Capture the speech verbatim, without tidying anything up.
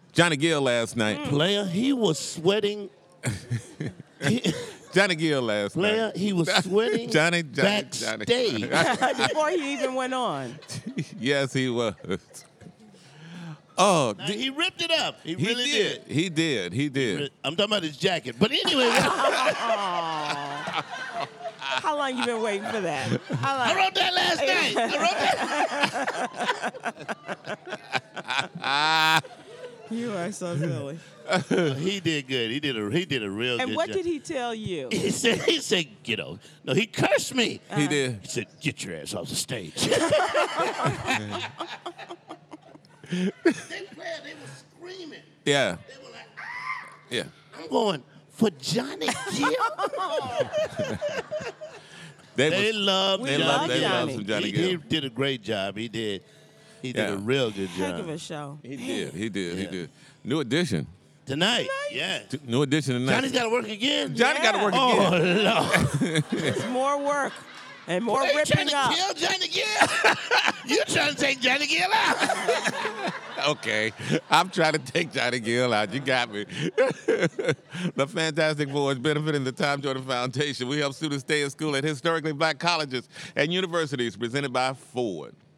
Johnny Gill last night. Player, he was sweating. He- Johnny Gill last player, night. he was sweating Johnny, Johnny, Johnny. backstage. Before he even went on. Yes, he was. Oh, Now, di- he ripped it up. He, he really did. did. He did. He did. I'm talking about his jacket. But anyway, How long you been waiting for that? How long? I wrote that last night. I wrote that. You are so silly. He did good. He did a he did a real And good what job. did he tell you? He said he said, you know, no, he cursed me. He did. He said, get your ass off the stage. They played, they were screaming. Yeah. They were like, ah! Yeah. I'm going for Johnny Gill. They, They was, love We they love love they love Johnny. some Johnny he, Gill. he did a great job. He did. He did Yeah. a real good Heck of job. a show. He did. He did. He Yeah. did. New edition. Tonight, yeah. T- New edition tonight. Johnny's got to work again. Johnny got to work Oh again. Lord! It's more work and more Are you trying ripping to up. kill Johnny Gill? You're trying to take Johnny Gill out. Okay. I'm trying to take Johnny Gill out. You got me. The Fantastic Four is benefiting the Tom Jordan Foundation. We help students stay in school at historically black colleges and universities, presented by Ford.